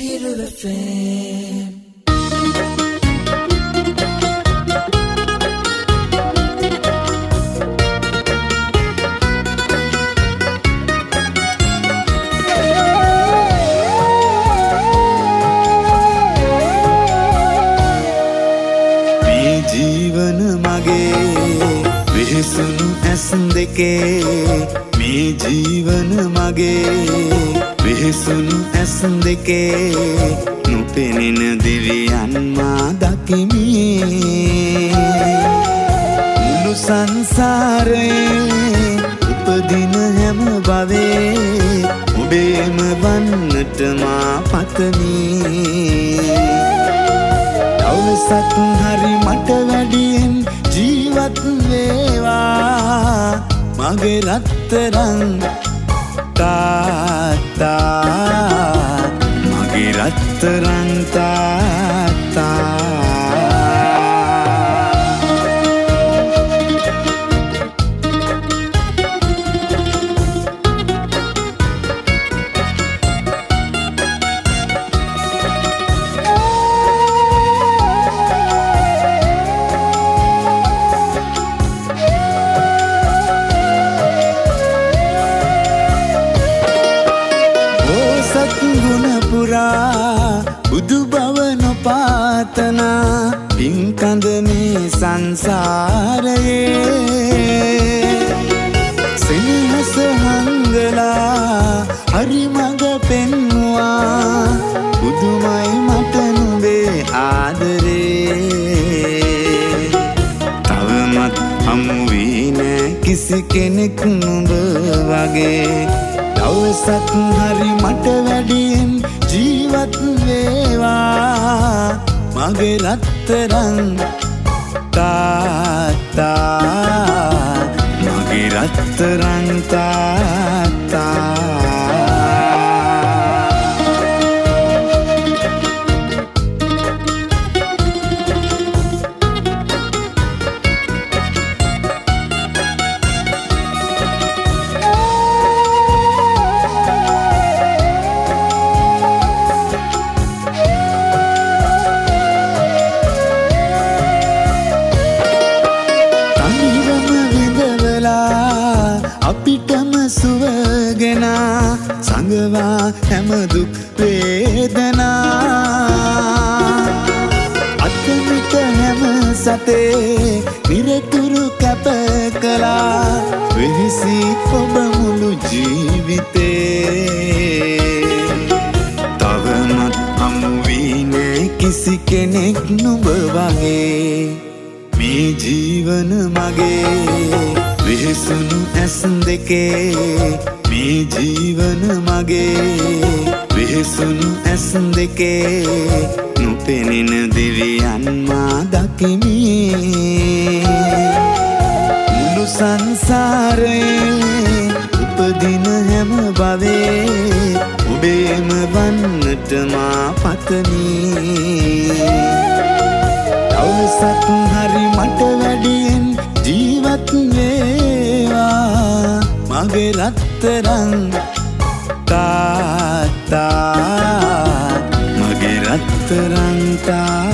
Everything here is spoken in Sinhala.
Hiru FM. जीवन मगे विसुनु ऐस देके මේ ජීවන මගේ විහිසුණු ඇස් දෙකේ නොපෙනෙන දෙවියන් මා දකිමි මුළු සංසාරේ උපදින හැම භවයේ ඔබේම වන්නට මා පතමි දවසක් හරි මට වැඩියෙන් ජීවත් වේවා මගේ රත්තරන් තාත්තා මගේ රත්තරන් තාත්තා බුදු බව නොපාතනා පින්කඳ මේ සංසාරයේ සෙනෙහස හංගලා හරි මඟ පෙන්වා බුදුමයි මට නුඹේ ආදරේ තවමත් හමු වී නෑ කිසි කෙනෙක් නුඹ වගේ දවසක් හරි මට වැඩියෙන් ජීවත් වේවා මගේ රත්තරන් තාත්තා මගේ රත්තරන් තාත්තා අපිටම සුවගෙනා සංගවා හැම දුක් වේදනා අත්මිට හැම සතේ නිරතුරු කැප කළා වෙහිසි ඔබ මුළු ජීවිතේ තවමත් හමු වී නෑ කිසි කෙනෙක් නුඹ වගේ මේ ජීවන මගේ විහිසුණු ඇස් දෙකේ මේ ජීවන මගේ විහිසුණු ඇස් දෙකේ නොපෙනෙන දෙවියන් මා දකිමි මුළු සංසාරේ උපදින හැම භවයේ ඔබේම වන්නට මා පතමි දවසක් හරි මට වැඩියෙන් ජීවත් වේවා මගේ රත්තරන් තාත්තා මගේ රත්තරන් තාත්තා